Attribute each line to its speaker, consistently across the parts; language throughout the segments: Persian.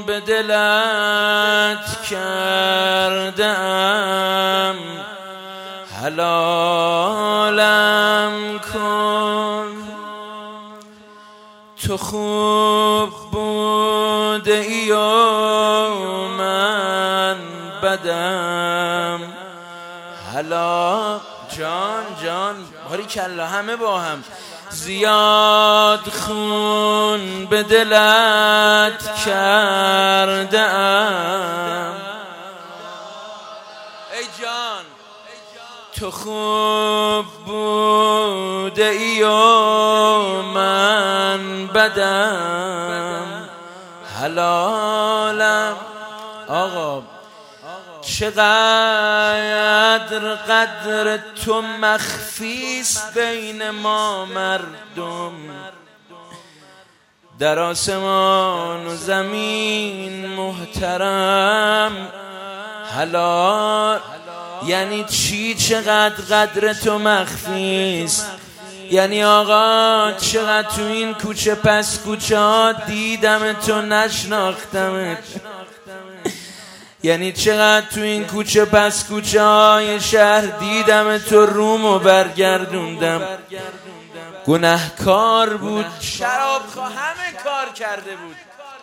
Speaker 1: به دلت کردم، حلالم کن. تو خوب بوده ای و من بدم، حالا جان باریکلا همه با هم. زیاد خون به دلت کردم، ای جان تو خوب بوده ای و من بدم، حلالم. آقا چقدر قدر تو مخفیست بین ما مردم، در آسمان و زمین محترم. حلال یعنی چی؟ چقدر قدر تو مخفیست؟ یعنی آقا چقدر تو این کوچه پس کوچه ها دیدم تو نشناختمت، یعنی چقدر تو این کوچه پس کوچه های شهر دیدم تو رومو برگردوندم. گناهکار بود، شرابخواه، همه کار کرده بود.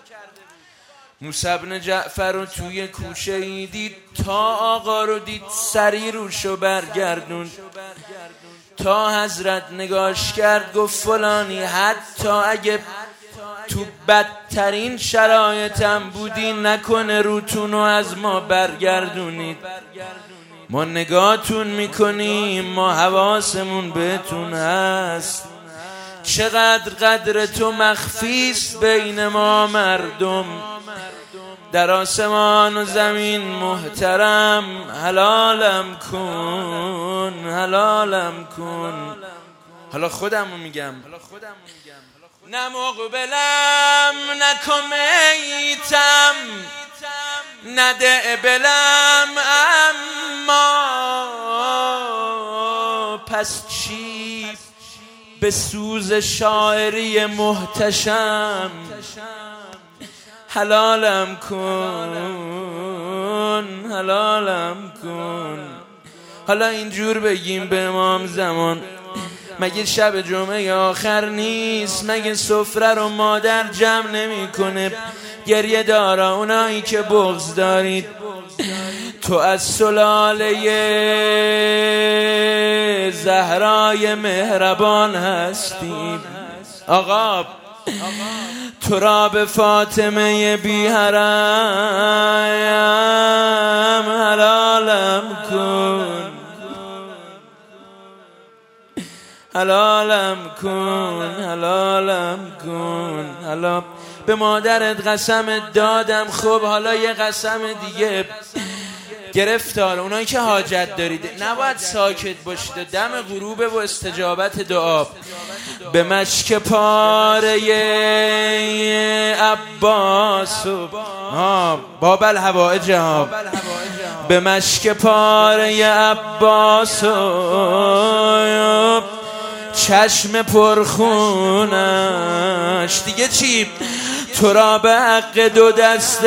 Speaker 1: موسی بن جعفر رو توی کوچه ای دید، تا آقا رو دید سری روشو برگردوند. تا حضرت نگاش کرد گفت فلانی، حتی اگه تو بدترین شرایطم بودی نکنه روتونو از ما برگردونید، ما نگاهتون میکنیم، ما حواسمون بهتون هست. چقدر قدر تو مخفیست بین ما مردم، در آسمان و زمین محترم. حلالم کن، حلالم کن. حالا خودمو میگم، نه مقبلم نکن میتم، نده بلم، اما پس چی به سوز شاعری محتشم. حلالم کن، حلالم کن. حالا اینجور بگیم به امام زمان، مگه شب جمعه آخر نیست؟ مگه سفره رو مادر جمع نمی کنه؟ گریه دارا اونایی که بغض دارید، تو از سلاله زهرای مهربان هستی. آقا تو را به فاطمه بی حرم حلالم کن، حلالم کن، حلالم کن. حالا به مادرت قسمت دادم، خب حالا یه قسم دیگه. گرفتار اونایی که حاجت دارید نباید ساکت باشید، دم غروبه و استجابت دعا. به مشک پاره عباس و باب الهوائج ها، به مشک پاره عباس و چشم پرخونش دیگه چی؟ تو را به حق دو دست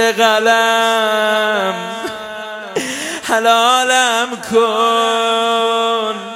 Speaker 1: قلم حلالم کن.